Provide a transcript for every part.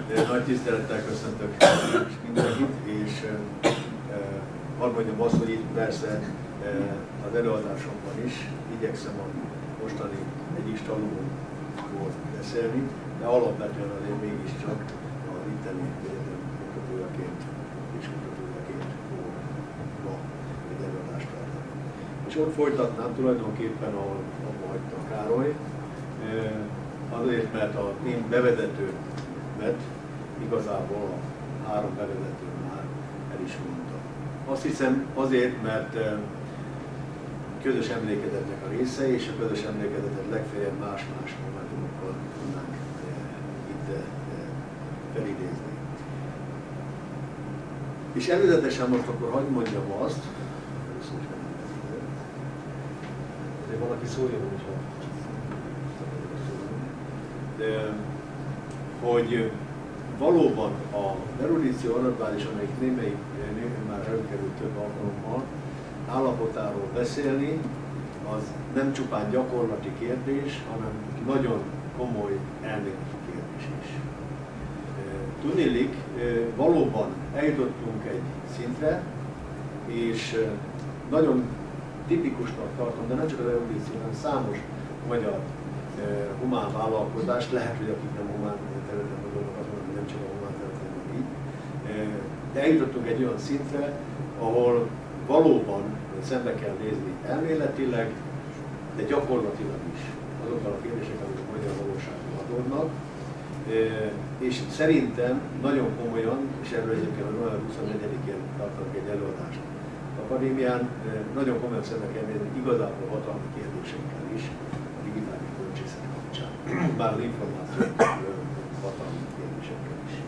Nagy tisztelettel köszöntök mindenkit, és hadd mondjam azt, hogy itt persze az előadásomban is igyekszem a mostani egyik tanulóról beszélni, de alapvetően azért mégiscsak az itteni egyetem kutatójaként és kutatójaként fogok ma egy előadást tartani. És ott folytatnám tulajdonképpen, ahol abba hagyta Károly, azért, mert a én bevezetőmet igazából a 3 bevezető már el is mondta. Azt hiszem azért, mert közös emlékezetnek a része, és a közös emlékezetet legfeljebb más-más momentumokkal tudnánk itt felidézni. És előzetesen most akkor hagyd mondjam azt, hogy valaki szóljon, hogy valóban a erudíció adatbázis, amelyik némelyik már előkerült több alkalommal, állapotáról beszélni, az nem csupán gyakorlati kérdés, hanem nagyon komoly elméleti kérdés is. Tudniillik, valóban eljutottunk egy szintre, és nagyon tipikusnak tartom, de nem csak az erudíció, hanem számos magyar humán vállalkozást, lehet, hogy akik nem humán területen gondolnak, azt mondom, hogy nem csak a humán területen van így. De eljutottunk egy olyan szintre, ahol valóban szembe kell nézni elméletileg, de gyakorlatilag is azokkal a kérdések, amik a magyar valóságban adódnak. És szerintem nagyon komolyan, és erről egyébként a november 24-én tartanak egy előadást az akadémián, nagyon komolyan szembe kell nézni igazából hatalmi kérdésekkel is, a digitális bölcsészet kapcsán, bár az információ hatalmi kérdésekkel is.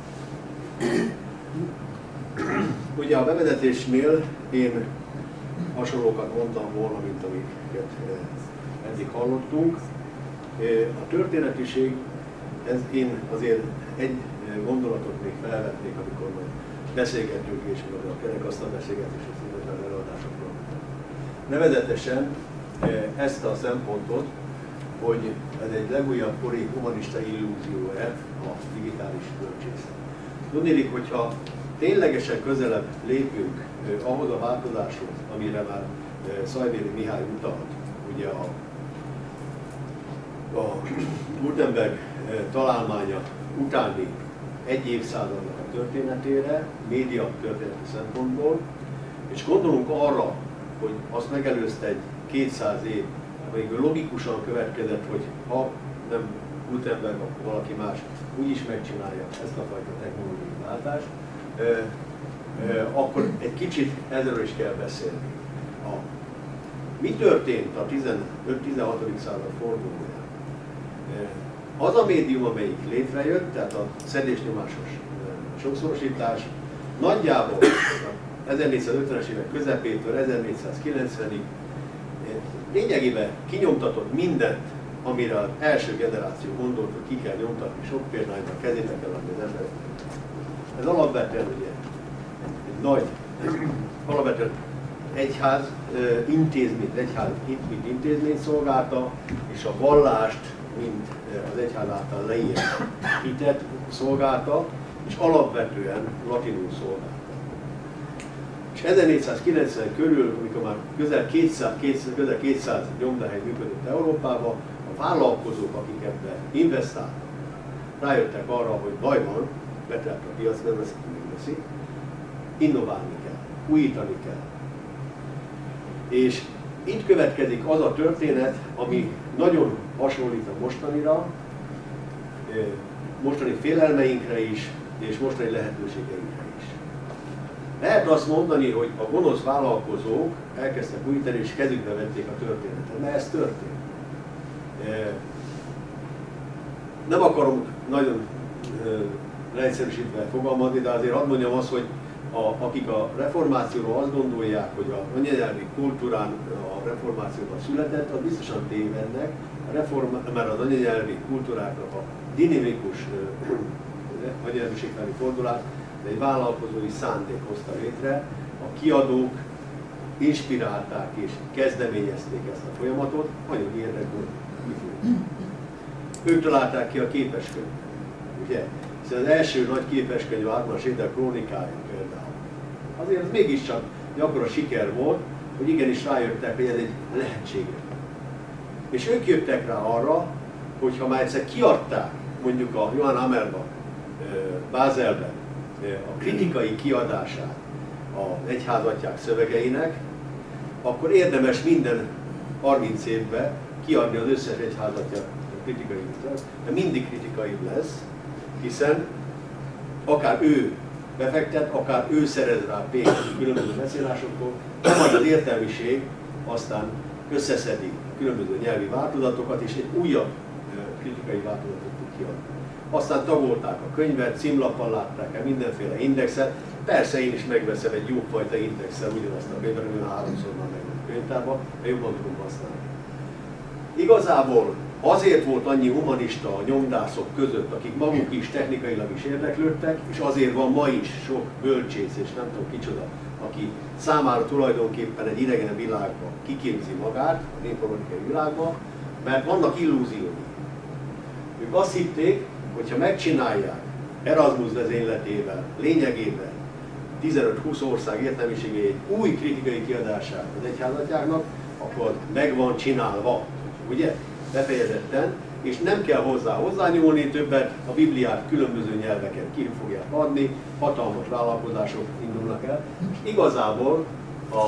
Ugye a bevezetésnél én hasonlókat mondtam volna, mint amiket eddig hallottunk. A történetiség, ez én azért egy gondolatot még felvetnék, amikor majd beszélgetünk, és a kerekasztal beszélgetés, és az előadásokról. Nevezetesen ezt a szempontot, hogy ez egy legújabb kori humanista illúzió-e a digitális bölcsészet. Tudniillik, hogyha ténylegesen közelebb lépünk ahhoz a változáshoz, amire már Szajvéri Mihály utalt, ugye a Gutenberg találmánya utáni egy évszázadnak a történetére, média történeti szempontból, és gondolunk arra, hogy azt megelőzte egy 200 év, amelyikből logikusan következett, hogy ha nem Gutenberg, akkor valaki más úgyis megcsinálja ezt a fajta technológiai váltást, akkor egy kicsit ezzel is kell beszélni. Mi történt a 15-16. század fordulóján? Az a médium, amelyik létrejött, tehát a szedésnyomásos sokszorosítás, nagyjából 1450-es évek közepétől 1490-ig lényegében kinyomtatott mindent, amire az első generáció gondolt, hogy ki kell nyomtatni, sok példányban kezébe kell adni az embereknek. Ez alapvetően ugye egy nagy, alapvetően egyház intézményt, mint intézményt szolgálta, és a vallást, mint az egyház által leírt hitet szolgálta, és alapvetően latinul szolgálta. És 1490 körül, amikor már közel 200 nyomdahely működött Európában, a vállalkozók, akik ebbe investáltak, rájöttek arra, hogy baj van, betelt a piac, nem veszi, innoválni kell, újítani kell. És itt következik az a történet, ami nagyon hasonlít a mostanira, mostani félelmeinkre is, és mostani lehetőségeinkre is. Lehet azt mondani, hogy a gonosz vállalkozók elkezdtek újítani, és kezükbe vették a történetet, mert ez történt. Nem akarom nagyon leegyszerűsítve fogalmazni, de azért hadd mondjam azt, hogy akik a reformációról azt gondolják, hogy a anyanyelvi kultúrán a reformációban született, az biztosan tévednek, mert az anyanyelvi kultúráknak a dinamikus anyanyelviségtani fordulás, de egy vállalkozói szándék hozta létre, a kiadók inspirálták és kezdeményezték ezt a folyamatot, anyagi érdekből. Ők találták ki a képeskönyvet. És ugye? Hiszen az első nagy képeskönyv a 60-as évek krónikája például. Azért ez mégiscsak akkora siker volt, hogy igenis rájöttek, hogy ez egy lehetséges. És ők jöttek rá arra, hogy ha már egyszer kiadták, mondjuk a Johann Hammerban, Bázelben a kritikai kiadását az egyházatják szövegeinek, akkor érdemes minden 30 évben kiadni az összes egyházatják kritikai szöveget, mert mindig kritikai lesz, hiszen akár ő befektet, akár ő szerez rá pénzt különböző beszélásokból, majd az értelmiség aztán összeszedi különböző nyelvi változatokat, és egy újabb kritikai változatot tud kiadni. Aztán tagolták a könyvet, címlappal látták el mindenféle indexet. Persze én is megveszem egy jófajta indexel ugyanazt a könyvet, ami 3-szor már megvan a könyvtárban, mert jobban tudom használni. Igazából azért volt annyi humanista a nyomdászok között, akik maguk is technikailag is érdeklődtek, és azért van ma is sok bölcsész, és nem tudom kicsoda, aki számára tulajdonképpen egy idegen világban kiképzi magát, az informatikai világban, mert vannak illúziói. Ők azt hitték, hogyha megcsinálják Erasmus vezényletével, lényegében 15-20 ország értelmiségé egy új kritikai kiadását az egyházatjáknak, akkor meg van csinálva, ugye? Befejezetten, és nem kell hozzányúlni többet, a Bibliát különböző nyelveken ki fogják adni, hatalmas vállalkozások indulnak el, és igazából a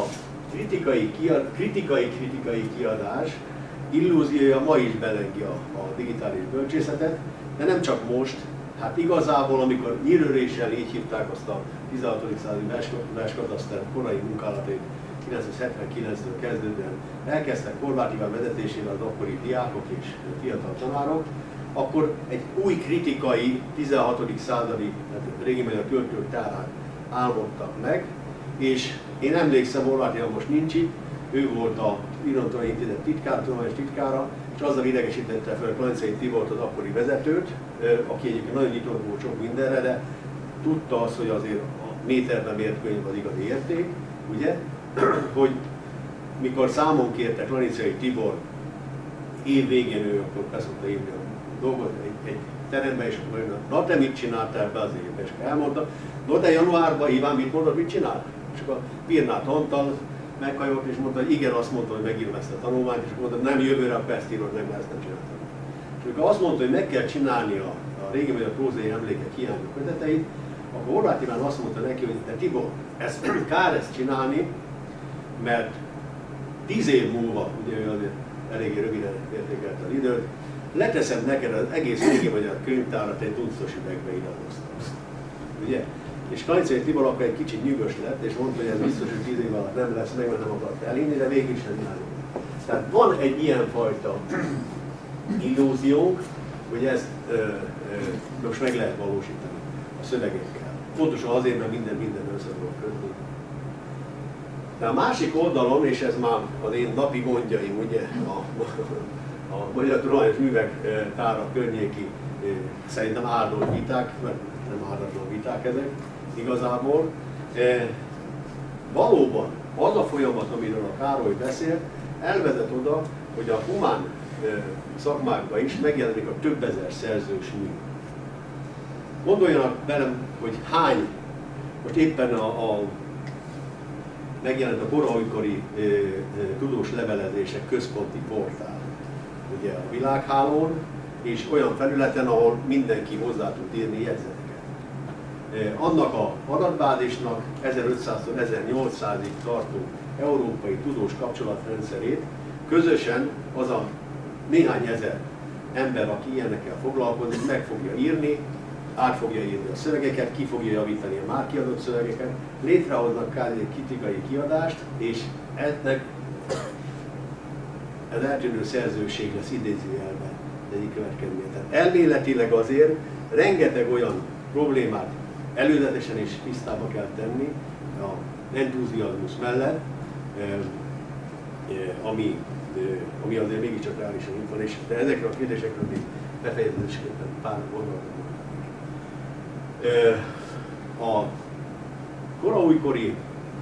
kritikai kiadás illúziója ma is belengi a digitális bölcsészetet, de nem csak most, hát igazából, amikor nyírőréssel így hívták azt a 16. századi verskataszter korai munkálatait, 1979-től kezdődően elkezdtek Horváth Iván vezetésével az akkori diákok és fiatal tanárok, akkor egy új kritikai 16. századi, régi magyar költők tárát álmodtak meg, és én emlékszem, Horváth Iván most nincs itt, ő volt a Irodalmi Intézet titkára, és azzal idegesítette fel Klancai Tibort, az akkori vezetőt, aki egyébként nagyon nyitott volt sok mindenre, de tudta azt, hogy azért a méterben mért könyv az igazi érték, ugye? Hogy mikor számon kérte Klanicai Tibor, év végén ő akkor beszokta írni a dolgot egy teremben, és akkor mondja, na te mit csináltál ebbe az évben? És elmondta, no de januárban Iván mit mondott, mit csinált? És akkor Pirnát Antal meghajolt, és mondta, hogy igen, azt mondta, hogy megírom ezt a tanulmányt, és mondta, nem jövőre, akkor ezt írod meg, mert ezt nem csináltam. És amikor azt mondta, hogy meg kell csinálni a régi magyar prózai emlékek hiányos köteteit, akkor Horváth Iván azt mondta neki, hogy de Tibor, kár ezt csinálni, mert 10 év múlva, ugye ő azért eléggé röviden értékelte az időt, leteszem neked az egész régi magyar könyvtárat egy tuctos üvegbe idehoztam. Ugye? És Klanicai Tibor akkor egy kicsit nyűgös lett, és mondta, hogy ez biztos, hogy 10 év alatt nem lesz meg, mert nem akart elhinni, de végül is nem járunk. Tehát van egy ilyenfajta illúziónk, hogy ezt most meg lehet valósítani a szövegekkel. Pontosan azért, mert minden össze tudok kötni. De a másik oldalon, és ez már az én napi gondjaim, ugye, a Magyar Tudományos Művek Tára környéki szerintem áldott viták, mert nem áldatlan viták ezek igazából. Valóban az a folyamat, amiről a Károly beszél, elvezet oda, hogy a humán szakmákban is megjelenik a több ezer szerzős mű. Gondoljanak velem, hogy hány, most éppen megjelent a koraújkori tudós levelezések központi portál, ugye a világhálón, és olyan felületen, ahol mindenki hozzá tud írni jegyzeteket. Annak a adatbázisnak 1500-tól 1800-ig tartó európai tudós kapcsolatrendszerét közösen az a néhány ezer ember, aki ilyenekkel foglalkozik, meg fogja írni, át fogja írni a szövegeket, ki fogja javítani a már kiadott szövegeket, létrehoznak egy kritikai kiadást, és ennek az eltűnő szerzőség lesz idézőjelben egyik következménye. Tehát elméletileg azért rengeteg olyan problémát előzetesen is tisztába kell tenni az entuziazmus mellett, ami azért mégiscsak reálisan itt van, de ezekről a kérdésekről még befejezésképpen pár gondolatot. A koraújkori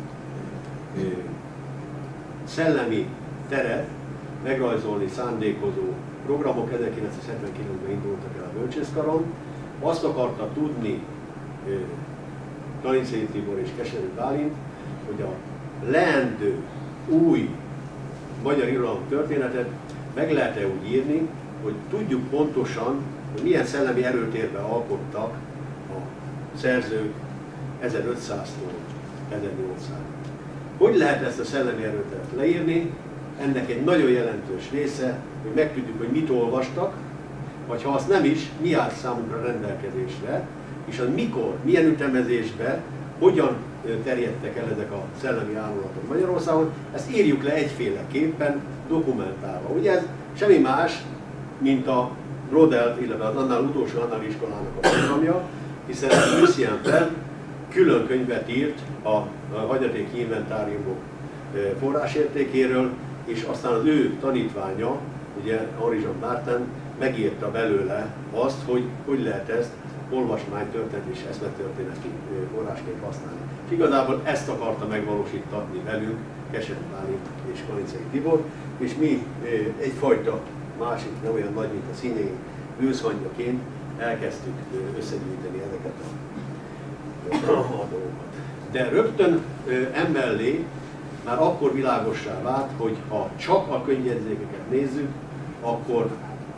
szellemi teret megrajzolni szándékozó programok 1979-ben indultak el a bölcsészkaron, azt akarta tudni Kalincei Tibor és Keserű Bálint, hogy a leendő új magyar irodalom történetet meg lehet-e úgy írni, hogy tudjuk pontosan, hogy milyen szellemi erőtérben alkottak a szerzők 1500-tól 1800-ig. Hogy lehet ezt a szellemi erőteret leírni? Ennek egy nagyon jelentős része, hogy megtudjuk, hogy mit olvastak, vagy ha azt nem is, mi áll számunkra rendelkezésre, és az mikor, milyen ütemezésben, hogyan terjedtek el ezek a szellemi árulatok Magyarországon, ezt írjuk le egyféleképpen, dokumentálva. Ugye ez semmi más, mint a Brodelt, illetve az annál utolsó annál iskolának a programja, hiszen Lucien Febvre külön könyvet írt a hagyatéki inventáriumok forrásértékéről, és aztán az ő tanítványa, ugye Henri Jean Martin megírta belőle azt, hogy hogy lehet ezt olvasmánytörténet és eszmetörténeti forrásként használni. És igazából ezt akarta megvalósítatni velünk Keserű Bálint és Kalincei Tibor, és mi egyfajta másik, nem olyan nagy, mint a színei bűzhangyaként elkezdtük összegyűjteni ezeket a dolgokat. De rögtön emellé már akkor világossá vált, hogy ha csak a könyvjegyzékeket nézzük, akkor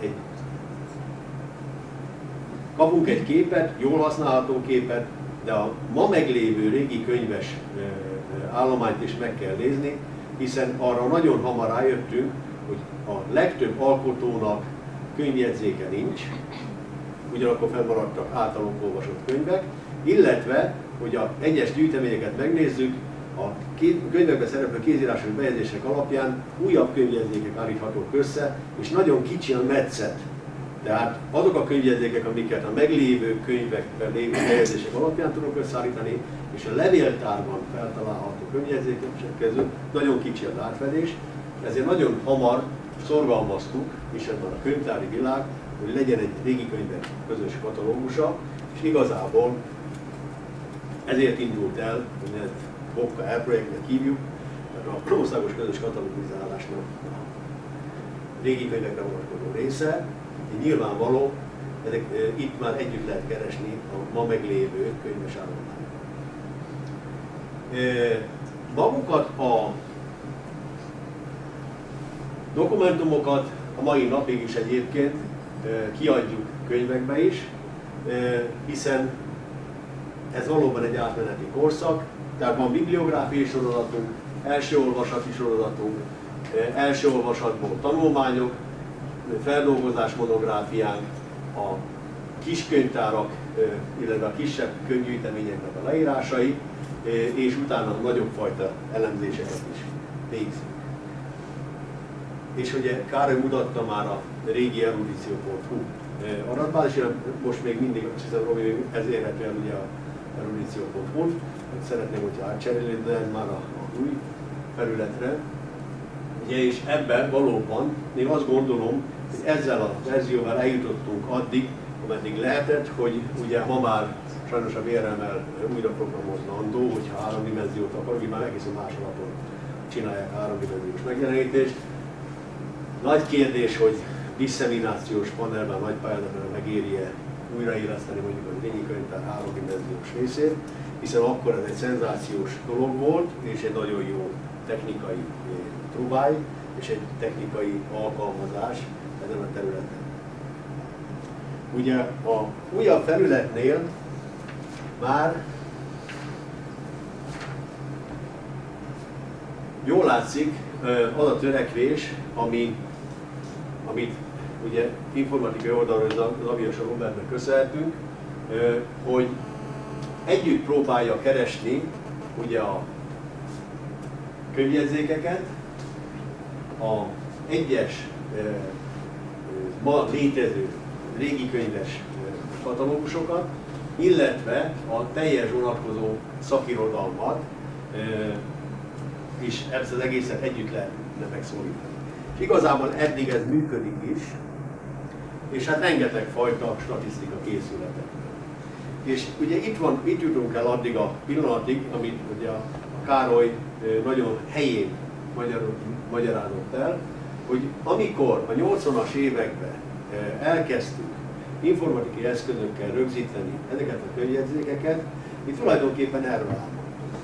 kapunk egy képet, jól használható képet, de a ma meglévő régi könyves állományt is meg kell nézni, hiszen arra nagyon hamar rájöttünk, hogy a legtöbb alkotónak könyvjegyzéke nincs, ugyanakkor fennmaradtak általunk olvasott könyvek, illetve, hogy a egyes gyűjteményeket megnézzük, a könyvekben szereplő kézírásos bejegyzések alapján újabb könyvjegyzékek állíthatók össze, és nagyon kicsi a metszet. Tehát azok a könyvjegyzékek, amiket a meglévő könyvekben lévő bejegyzések alapján tudok összeállítani, és a levéltárban feltalálható könyvjegyzékek között nagyon kicsi az átfedés, ezért nagyon hamar szorgalmaztuk, és ez már a könyvtári világ, hogy legyen egy régi könyvek közös katalógusa, és igazából ezért indult el, hogy ezt HOKKA projektnek hívjuk, tehát a országos közös katalógizálásnak a régi könyvekre vonatkozó része. Nyilvánvaló, itt már együtt lehet keresni a ma meglévő könyves állományokat. Magukat a dokumentumokat a mai napig is egyébként kiadjuk könyvekbe is, hiszen ez valóban egy átmeneti korszak, tehát van bibliográfiai sorozatunk, első olvasati sorozatunk, első olvasatból tanulmányok, feldolgozás monográfiánk, a kiskönyvtárak, illetve a kisebb könyvgyűjteményeknek a leírásai, és utána nagyobb fajta elemzéseket is végzünk. És ugye Károly mutatta már a régi erudíció.hu adatbázis, és most még mindig, azt hiszem, Robi, ez érhető el ugye a erudíció.hu-n, szeretném, hogyha átcserélni, de már a új felületre. Ugye, és ebben valóban én azt gondolom, hogy ezzel a verzióval eljutottunk addig, ameddig lehetett, hogy ugye ma már sajnos a VRM-el újra programozandó, hogyha háromdimenziót akarunk, már egészen más alapon csinálják háromdimenziós megjelenítést. Nagy kérdés, hogy disszeminációs panelben, nagy pályázaton megéri-e újraéleszteni mondjuk a régi könyvtár háromdimenziós részét, hiszen akkor ez egy szenzációs dolog volt, és egy nagyon jó technikai trubály, és egy technikai alkalmazás ezen a területen. Ugye a újabb felületnél már jól látszik az a törekvés, amit ugye informatikai oldalról Zavias Robertnek köszönhetünk, hogy együtt próbálja keresni ugye a könyvjegyzékeket, a egyes ma létező régi könyves katalógusokat, illetve a teljes vonatkozó szakirodalmat, és ezt az egészet együtt lehetne megszólítani. És igazából eddig ez működik is, és hát rengeteg fajta statisztika készületek. És ugye itt jutunk el addig a pillanatig, amit ugye a Károly nagyon helyén magyarázott el, hogy amikor a 80-as években elkezdtük informatikai eszközökkel rögzíteni ezeket a könyvjegyzékeket, mi tulajdonképpen erről álmodtunk.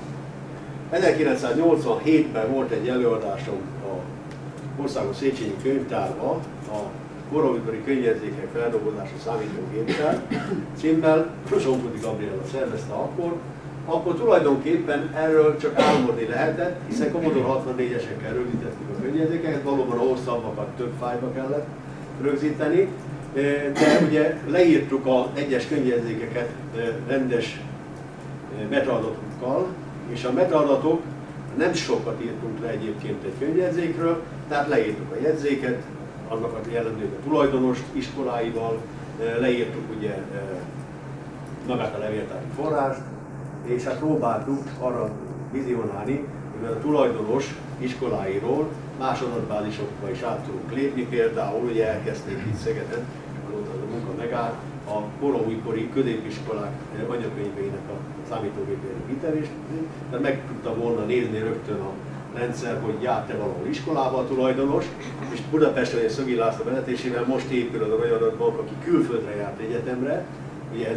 1987-ben volt egy előadásom a Országos Széchenyi Könyvtárba, a koraudvari könyvjegyzékek feldolgozása számítógéppel címmel, Sonkodi Gabriella szervezte akkor tulajdonképpen erről csak álmodni lehetett, hiszen Commodore 64-esekkel rögzítettük a könyvjegyzékeket, valóban a hosszabbakat több fájlba kellett rögzíteni, de ugye leírtuk az egyes könyvjegyzékeket rendes metaadatokkal, és a metaadatok, nem sokat írtunk le egyébként egy könyvjegyzékről, tehát leírtuk a jegyzéket, annak a jellemzőt a tulajdonost iskoláival, leírtuk ugye magát a levéltári forrást, és hát próbáltuk arra vizionálni, hogy a tulajdonos iskoláiról más adatbázisokba is át tudunk lépni, például ugye elkezdték itt Szegeden, azóta a munka megállt, a koraújkori középiskolák anyakönyveinek a számítógépére vitelést, tehát meg tudta volna nézni rögtön a rendszer, hogy járt-e valahol iskolába a tulajdonos, és Budapesten egy Szögi László vezetésével most épül az a Magyar Adatbank, aki külföldre járt egyetemre, ugye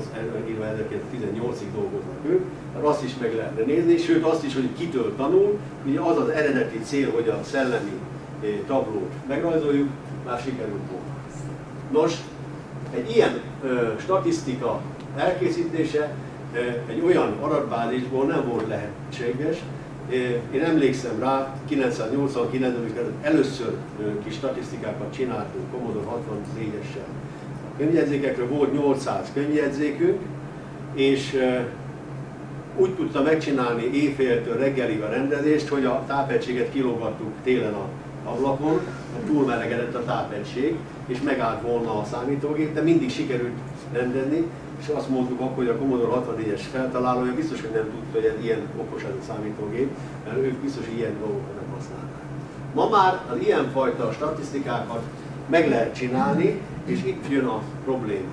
1918-ig dolgoznak ők, azt is meg lehetne nézni, sőt azt is, hogy kitől tanul, ugye az az eredeti cél, hogy a szellemi tablót megrajzoljuk, már sikerült volna. Nos, egy ilyen statisztika elkészítése egy olyan adatbázisból nem volt lehetséges. Én emlékszem rá, 1989-ben, amikor először kis statisztikákat csináltunk Commodore 64-essel a könyvjegyzékekről, volt 800 könyvjegyzékünk, és úgy tudta megcsinálni éjféltől reggelig a rendezést, hogy a tápegységet kilógattuk télen a ablakon, mert túlmelegedett a tápegység, és megállt volna a számítógép, de mindig sikerült rendezni, és azt mondtuk akkor, hogy a Commodore 64-es feltalálója biztos, hogy nem tudta, hogy ez ilyen okos ez a számítógép, mert ők biztos, hogy ilyen dolgokat nem használták. Ma már az ilyenfajta statisztikákat meg lehet csinálni, és itt jön a probléma.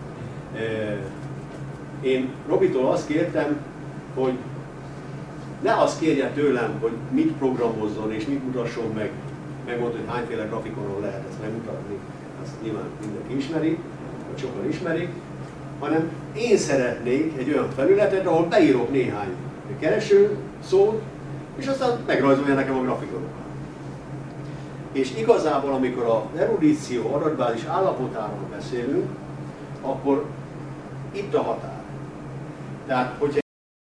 Én Robitól azt kértem, hogy ne azt kérje tőlem, hogy mit programozzon és mit mutasson meg, megmondta, hogy hányféle grafikonon lehet ezt megmutatni, azt nyilván mindenki ismeri, vagy sokan ismerik, hanem én szeretnék egy olyan felületet, ahol beírok néhány kereső szót, és aztán megrajzolja nekem a grafikonokat. És igazából, amikor az erudíció adatbázis állapotáról beszélünk, akkor itt a határ. Tehát, hogyha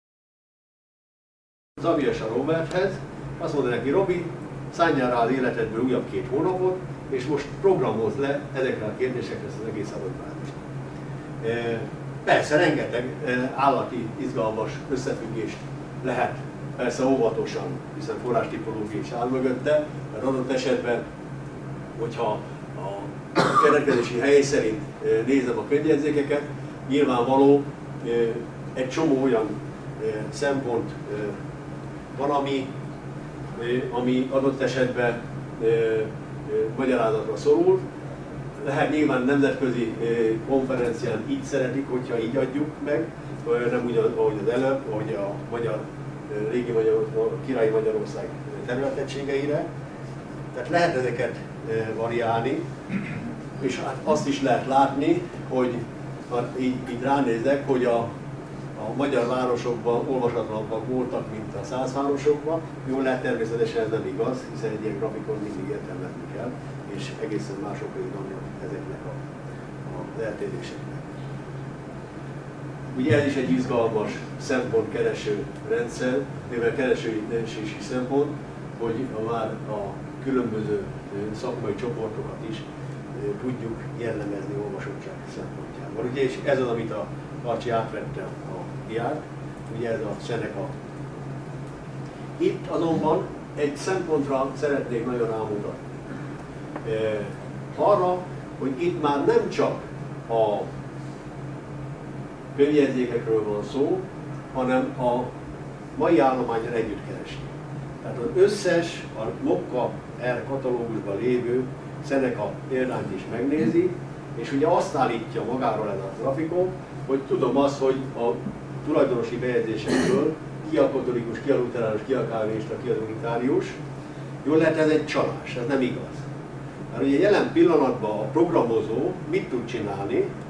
Zavias a Roberthez, azt mondja neki, Robi, szálljál rá az életedből újabb 2 hónapot, és most programozd le ezekre a kérdésekre ezt az egész adatbázist. Persze, rengeteg állati, izgalmas összefüggést lehet, persze óvatosan, hiszen forrástipológia is áll mögötte, mert adott esetben, hogyha a keletkezési hely szerint nézem a könyvjegyzékeket, nyilvánvaló egy csomó olyan szempont van, ami adott esetben magyarázatra szorul. Lehet nyilván nemzetközi konferencián így szeretik, hogyha így adjuk meg, nem úgy, ahogy az előbb, ahogy a régi királyi Magyarország területegységeire. Tehát lehet ezeket variálni, és azt is lehet látni, hogy így ránézek, hogy a magyar városokban olvasatlanabbak voltak, mint a százvárosokban. Jól lehet, természetesen ez nem igaz, hiszen egy ilyen grafikon mindig értelmezni kell, és egészen mások vannak ezeknek az eltéréseknek. Ugye ez is egy izgalmas szempontkereső rendszer, mivel keresői szempont, hogy már a különböző szakmai csoportokat is tudjuk jellemezni olvasottság szempontjából. Ugye, és ez az, amit a Karcsi átvette a diát, ugye ez a Seneca. Itt azonban egy szempontra szeretnék nagyon rámutatni. Arra, hogy itt már nem csak a könyvjegyzékekről van szó, hanem a mai állománnyal együtt keresni. Tehát az összes a Mokka R katalógusban lévő Seneca példányt is megnézi, és ugye azt állítja magáról ez a grafikon, hogy tudom azt, hogy a tulajdonosi bejegyzésekből ki a katolikus, ki a luterános, ki a kálvinista, ki az unitárius. Jól lehet, ez egy csalás, ez nem igaz. Mert ugye jelen pillanatban a programozó mit tud csinálni,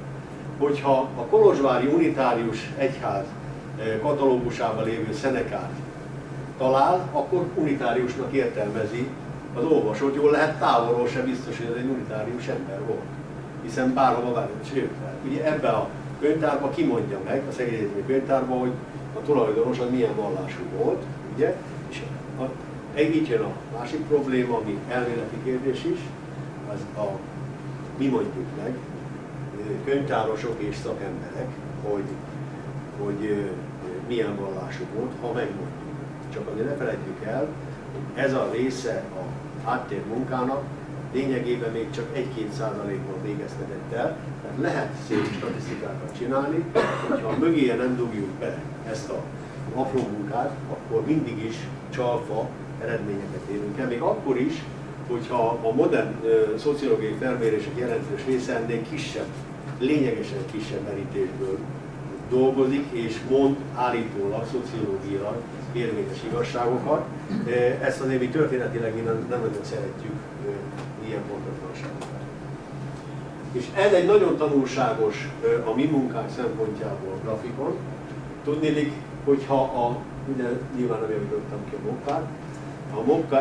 hogyha a kolozsvári unitárius egyház katalógusában lévő Szenekát talál, akkor unitáriusnak értelmezi az olvasót. Jól lehet, távolról sem biztos, hogy ez egy unitárius ember volt, hiszen bárhova vált. Sőt, ugye ebben a könyvtárban kimondja meg, a Szegedi Egyetemi Könyvtárban, hogy a tulajdonos az milyen vallású volt, ugye? És így jön a másik probléma, ami elméleti kérdés is, az mi mondjuk meg, könyvtárosok és szakemberek, hogy milyen vallású volt, ha megmondjuk. Csak azért ne felejtjük el, hogy ez a része a háttérmunkának lényegében még csak 1-2%-ban végeztetett el, tehát lehet szép statisztikákat csinálni, hogyha mögéje nem dugjuk be ezt a apró munkát, akkor mindig is csalfa eredményeket érünk el, még akkor is, hogyha a modern szociológiai felmérések jelentős része ennél kisebb, lényegesen kisebb merítésből dolgozik, és mond állítólag, szociológiailag érvényes igazságokat. Ezt azért mi történetileg nem nagyon szeretjük ilyen pontatlanságokat. És ez egy nagyon tanulságos a mi munkánk szempontjából a grafikon. Tudnélik, hogyha ugye nyilván nem javítottam ki a mokkát, a mokka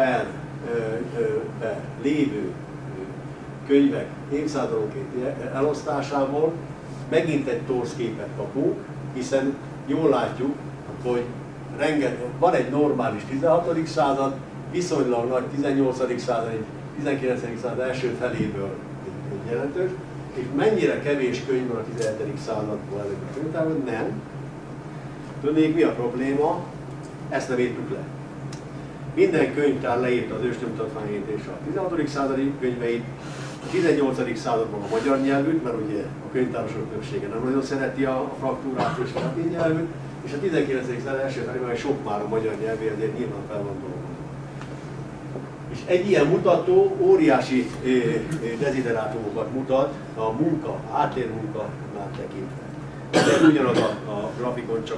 lévő könyvek évszázadonkénti elosztásából megint egy torz képet kapunk, hiszen jól látjuk, hogy van egy normális 16. század, viszonylag nagy 18. század, 19. század első feléből egy jelentős, és mennyire kevés könyv van a 17. századból ezekben a könyvtárban, nem. Tudnék, mi a probléma? Ezt nem írtuk le. Minden könyvtár leírta az ősnyomtatványait és a 16. századi könyveit, a 18. században a magyar nyelvűt, mert ugye a könyvtárosok többsége nem nagyon szereti a fraktúrát és a latin nyelvűt, és a 19. század első felében sok már a magyar nyelvé, ezért nyilván fel van dolgozva. És egy ilyen mutató óriási deziderátumokat mutat a munka, háttérmunkánál tekintve. Ez ugyanaz a grafikon, csak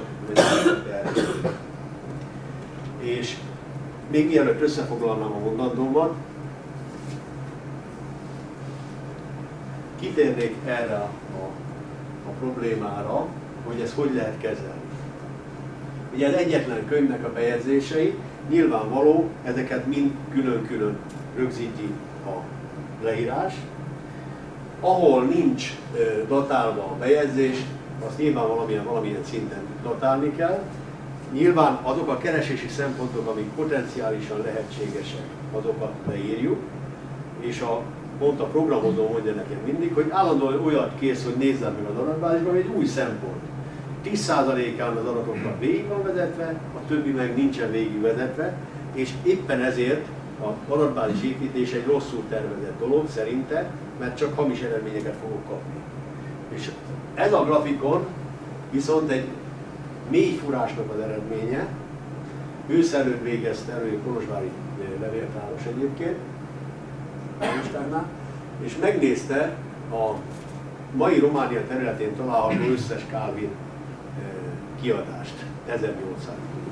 és még mielőtt összefoglalnám a mondandómat, kitérnék erre a problémára, hogy ezt hogy lehet kezelni. Ugye az egyetlen könyvnek a bejegyzései, nyilvánvaló, ezeket mind külön-külön rögzíti a leírás. Ahol nincs datálva a bejegyzés, azt nyilván valamilyen szinten datálni kell. Nyilván azok a keresési szempontok, amik potenciálisan lehetségesek, azokat leírjuk, és pont a programozó mondja nekem mindig, hogy állandóan olyat kész, hogy nézzem meg az adatbázisban, hogy egy új szempont. 10%-án az adatoknak végig van vezetve, a többi meg nincsen végigvezetve, és éppen ezért az adatbázis építés egy rosszul tervezett dolog szerinte, mert csak hamis eredményeket fogok kapni. És ez a grafikon viszont egy mély furásnak az eredménye. Ősz előtt végezte elő kolozsvári levéltáros egyébként, és megnézte a mai Románia területén található összes Calvin kiadást, 1800.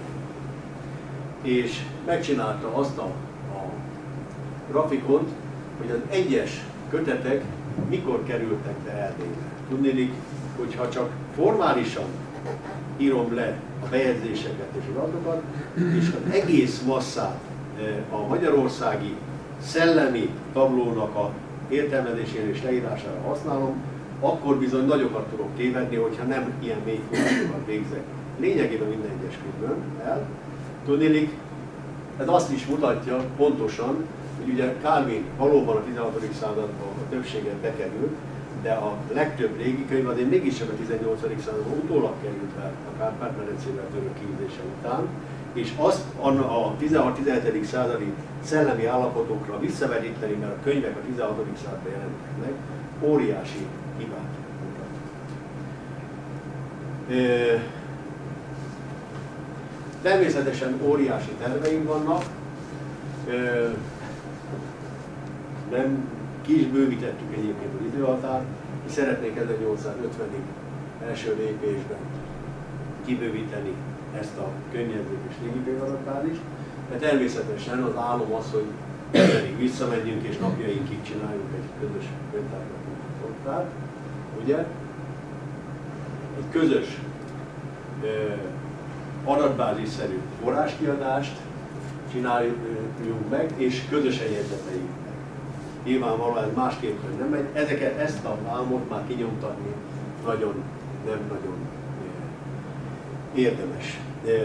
És megcsinálta azt a grafikont, hogy az egyes kötetek mikor kerültek be Erdélybe. Tudnélik, hogyha csak formálisan írom le a bejegyzéseket és az adatokat, és az egész masszát a magyarországi szellemi tablónak a értelmezésére és leírására használom, akkor bizony nagyokat tudok tévedni, hogyha nem ilyen mély forrásokat végzek. Lényegében minden egyes könyvön el. Tudnélik, ez azt is mutatja pontosan, hogy ugye Calvin valóban a 16. században a többséget bekerült, de a legtöbb régi könyv azért mégiscsak a 18. században utólag került be a Kárpát-medencével török kiűzése után, és azt a 16-17. századi szellemi állapotokra visszavetíteni, mert a könyvek a 16. században jelentek meg, óriási hibát mutat. Természetesen óriási terveink vannak, nem ki is bővítettük egyébként az időhatárt, és szeretnénk 1850-ig első lépésben kibővíteni ezt a könnyedzők és régikönyvadatbázist, de természetesen az álom az, hogy pedig visszamegyünk és napjainkig csináljuk egy közös könyvtárnak, ugye? közös adatbázisszerű forráskiadást csináljunk meg, és közösen jegyzeteljük meg. Nyilvánvalóan ez másképpen nem megy. Ezt a álmot már kinyomtatni nem nagyon érdemes.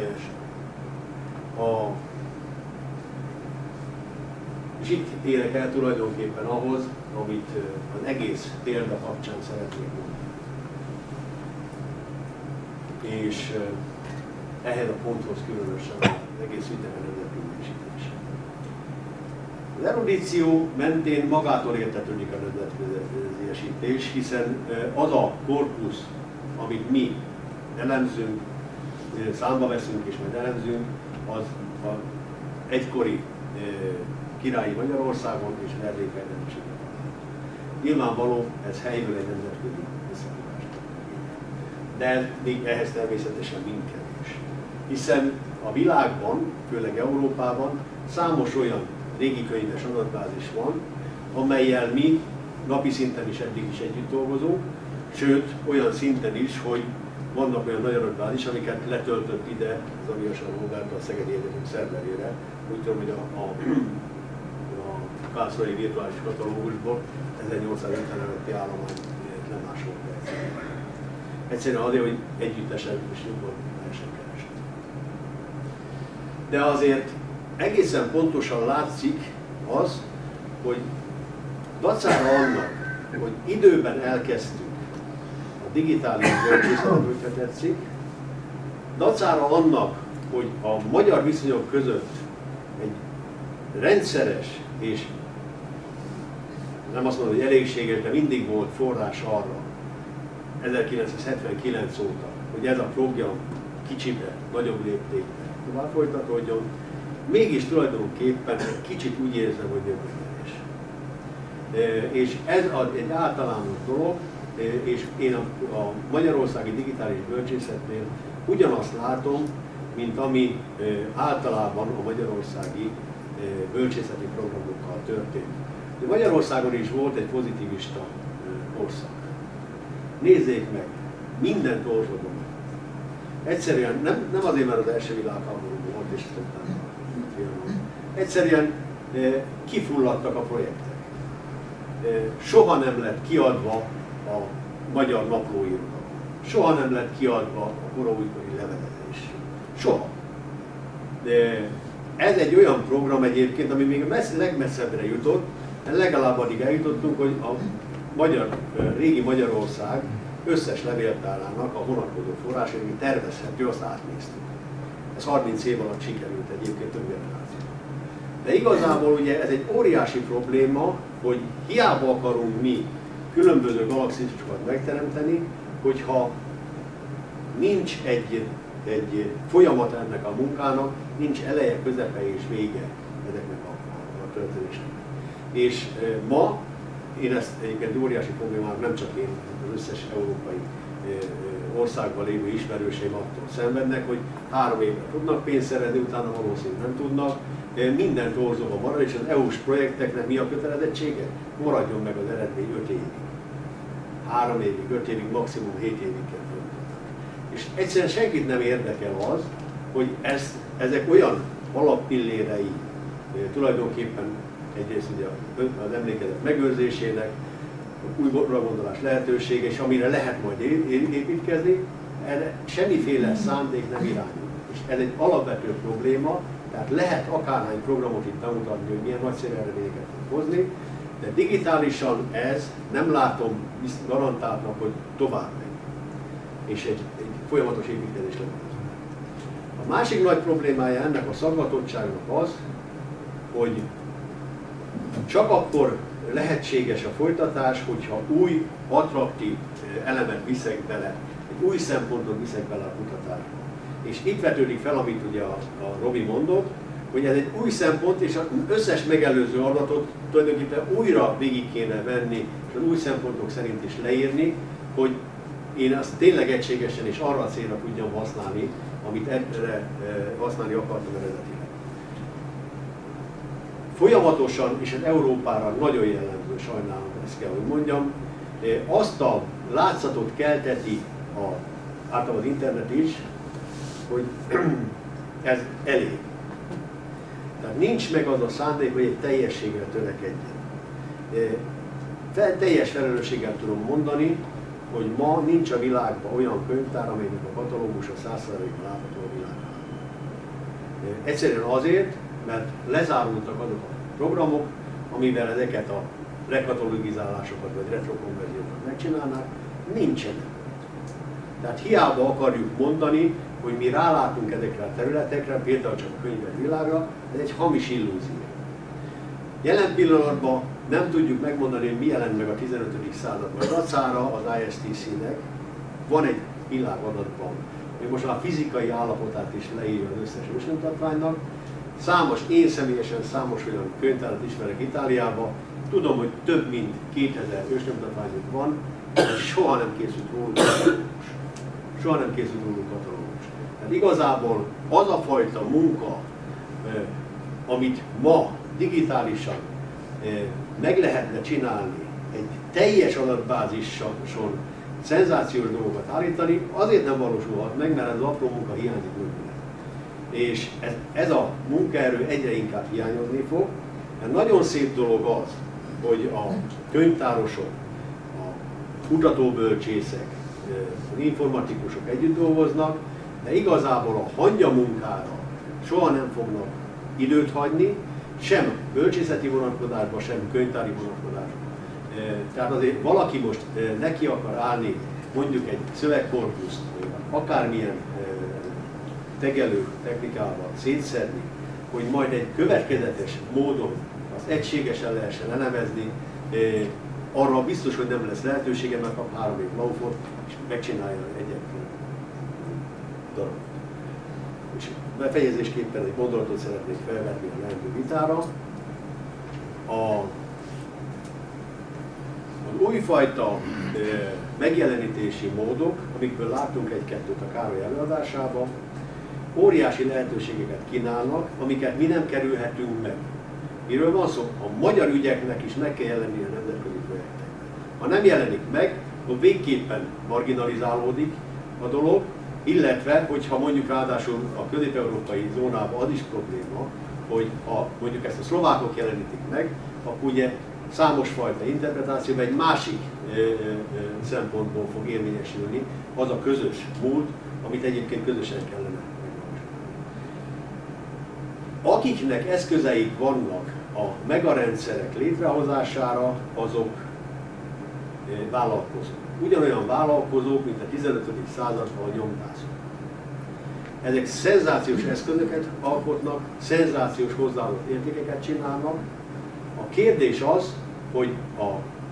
És itt érek el tulajdonképpen ahhoz, amit az egész példa kapcsán szeretnék mondani. És ehhez a ponthoz különösen az egész ügynek nemzetköziesítése. Az erudíció mentén magától értetődik a nemzetköziesítés, hiszen az a korpusz, amit mi elemzünk, számba veszünk és majd elemzünk, az az egykori királyi Magyarországon és az Erdély fejlődésében. Nyilvánvaló, ez helyből egy nemzetközi összefogást. De még ehhez természetesen mind kevés. Hiszen a világban, főleg Európában számos olyan régi könyves adatbázis van, amellyel mi napi szinten is eddig is együtt dolgozunk, sőt olyan szinten is, hogy vannak olyan nagy adatbázis, amiket letöltött ide az Amias Roberto a Szegedi Egyetem szerverére. Úgy tudom, hogy a Kászolai virtuális katalógusból 1850 előtti állomány nem másolt be. Egyszerűen azért, hogy együttesen és jobban lehessen keresni. De azért egészen pontosan látszik az, hogy dacára annak, hogy időben elkezdtük a digitális bölcsészetet, hogyha tetszik, dacára annak, hogy a magyar viszonyok között egy rendszeres és nem azt mondom, hogy elégséges, de mindig volt forrás arra, 1979 óta, hogy ez a program kicsibe, nagyobb léptékben tovább folytatódjon, mégis tulajdonképpen kicsit úgy érzem, hogy jövőleges. És ez egy általános dolog, és én a magyarországi digitális bölcsészetnél ugyanazt látom, mint ami általában a magyarországi bölcsészeti programokkal történt. De Magyarországon is volt egy pozitivista korszak. Nézzék meg, mindent orzsodom. Egyszerűen nem azért, mert az első világháború volt, és tudtam. Egyszerűen kifulladtak a projektek. Soha nem lett kiadva a magyar naplóirodalom. Soha nem lett kiadva a kora-újkori levelezés. Soha. De ez egy olyan program egyébként, ami még legmesszebbre jutott, legalább addig eljutottunk, hogy a régi Magyarország összes levéltárának a vonatkozó forrásai, ami tervezhető, azt átnéztük. Ez 30 év alatt sikerült egyébként több generáció. De igazából ugye ez egy óriási probléma, hogy hiába akarunk mi különböző galaxisokat megteremteni, hogyha nincs egy folyamat ennek a munkának, nincs eleje, közepe és vége ezeknek a történésnek. És ma én ezt egyébként óriási problémának nem csak én, az összes európai országban lévő ismerőseim attól szenvednek, hogy 3 évre tudnak pénzt szerezni, utána valószínűleg nem tudnak, minden torzóban marad, és az EU-s projekteknek mi a kötelezettsége? Maradjon meg az eredmény 5 évig. 3 évig, 5 évig, maximum 7 évig kell folytatni. És egyszerűen senkit nem érdekel az, hogy ezek olyan alappillérei tulajdonképpen egyrészt ugye az emlékezet megőrzésének, újra gondolás lehetősége, és amire lehet majd építkezni, erre semmiféle szándék nem irányul. És ez egy alapvető probléma, tehát lehet akárhány programot itt bemutatni, hogy milyen nagyszerű eredményeket tud hozni, de digitálisan ez nem látom garantáltnak, hogy tovább megy. És egy folyamatos építkezés lesz. A másik nagy problémája ennek a szagvatottságnak az, hogy csak akkor lehetséges a folytatás, hogyha új, attraktív elemet viszek bele, egy új szempontot viszek bele a kutatásba. És itt vetődik fel, amit ugye a Robi mondott, hogy ez egy új szempont, és az összes megelőző adatot tulajdonképpen újra végig kéne venni, és az új szempontok szerint is leírni, hogy én azt tényleg egységesen és arra a célra tudjam használni, amit erre használni akartam eredetileg. Folyamatosan, és ez Európára nagyon jellemző, sajnálom, ezt kell, hogy mondjam, azt a látszatot kelteti a általában az internet is, hogy ez elég. Tehát nincs meg az a szándék, hogy egy teljességre törekedjen. Teljes felelősséggel tudom mondani, hogy ma nincs a világban olyan könyvtár, amelynek a katalógusa 100%-ban látható a világban. Egyszerűen azért, mert lezárultak azok a programok, amivel ezeket a rekatalogizálásokat vagy retrokonverziókat megcsinálnák, nincsenek. Tehát hiába akarjuk mondani, hogy mi rálátunk ezekre a területekre, például csak a könyvek világra, ez egy hamis illúzió. Jelen pillanatban nem tudjuk megmondani, hogy mi jelent meg a 15. században. Dacára az ISTC-nek van egy világadatban, hogy most a fizikai állapotát is leírja az összes ősnyomtatványnak. Én személyesen számos olyan könyvtárat ismerek Itáliában, tudom, hogy több mint 2000 ősnyomtatványuk van, de soha nem készült róluk katalógus. Soha nem készült róluk katalógus. Tehát igazából az a fajta munka, amit ma digitálisan meg lehetne csinálni, egy teljes adatbázison szenzációs dolgokat állítani, azért nem valósulhat meg, mert ez az apró munka hiányzik mögül. És ez a munkaerő egyre inkább hiányozni fog. Mert nagyon szép dolog az, hogy a könyvtárosok, a kutatóbölcsészek, az informatikusok együtt dolgoznak, de igazából a hangya munkára soha nem fognak időt hagyni, sem bölcsészeti vonatkozásban, sem könyvtári vonatkozásban. Tehát azért valaki most neki akar állni mondjuk egy szövegkorpuszt, vagy akármilyen tegelő technikával szétszedni, hogy majd egy következetes módon azt egységesen lehessen elemezni, arra biztos, hogy nem lesz lehetősége, mert kap 3 év laufot, és megcsinálja egy darabot. És befejezésképpen egy gondolatot szeretnék felvetni a lehető vitára. Az újfajta megjelenítési módok, amikből láttunk egy-kettőt a Károly előadásában, óriási lehetőségeket kínálnak, amiket mi nem kerülhetünk meg. Miről van szó? A magyar ügyeknek is meg kell jelenni a nemzetközi projektekben. Ha nem jelenik meg, akkor végképpen marginalizálódik a dolog, illetve, hogyha mondjuk ráadásul a közép-európai zónában az is probléma, hogy ha mondjuk ezt a szlovákok jelenítik meg, akkor ugye számos fajta interpretációban egy másik szempontból fog érvényesülni az a közös múlt, amit egyébként közösen kellene megvalósítani. Akiknek eszközeik vannak a megarendszerek létrehozására, azok vállalkozók. Ugyanolyan vállalkozók, mint a 15. században a nyomdászok. Ezek szenzációs eszközöket alkotnak, szenzációs hozzáadott értékeket csinálnak. A kérdés az, hogy a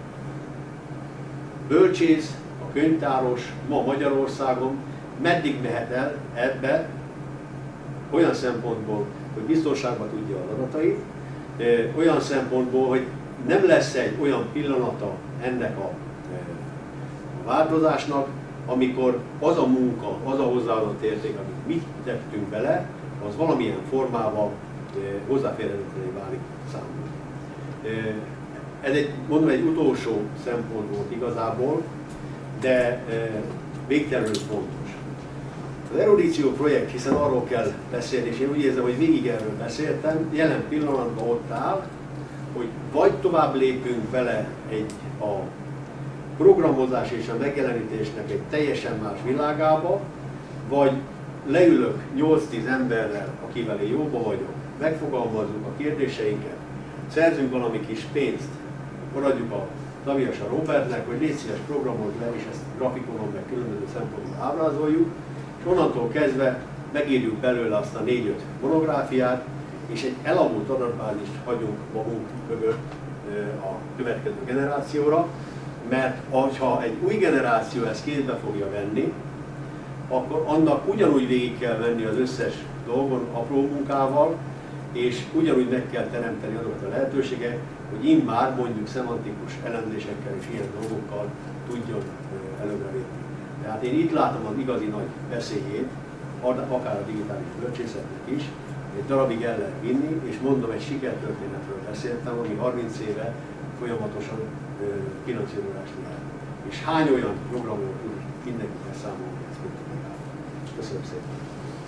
bölcsész, a könyvtáros ma Magyarországon meddig mehet el ebbe, olyan szempontból, hogy biztonságban tudja az adatait, olyan szempontból, hogy nem lesz egy olyan pillanata ennek a változásnak, amikor az a munka, az a hozzáadott érték, amit mi tettünk bele, az valamilyen formában hozzáférhetővé válik számunkra. Ez egy utolsó szempont volt igazából, de végtelenül fontos. Az erudíció projekt, hiszen arról kell beszélni, és én úgy érzem, hogy végig erről beszéltem, jelen pillanatban ott áll, hogy vagy tovább lépünk vele a programozás és a megjelenítésnek egy teljesen más világába, vagy leülök 8-10 emberrel, akivel én jóba vagyok, megfogalmazzuk a kérdéseinket, szerzünk valami kis pénzt, akkor adjuk a Taviasa Robertnek, hogy légy szíves programozd le, és ezt grafikonon meg különböző szempontból ábrázoljuk, és onnantól kezdve megírjuk belőle azt a 4-5 monográfiát, és egy elavult adatbázist hagyunk magunk mögött a következő generációra, mert ha egy új generáció ezt kézbe fogja venni, akkor annak ugyanúgy végig kell venni az összes dolgon apró munkával, és ugyanúgy meg kell teremteni azokat a lehetőséget, hogy immár mondjuk szemantikus elemzésekkel és ilyen dolgokkal tudjon előrelépni. Tehát én itt látom az igazi nagy veszélyét, akár a digitális bölcsészetnek is, egy darabig el lehet vinni, és mondom, egy sikertörténetről beszéltem, ami 30 éve folyamatosan finanszírozást lehet. És hány olyan programról tud mindenki beszámolni ezt? Köszönöm szépen.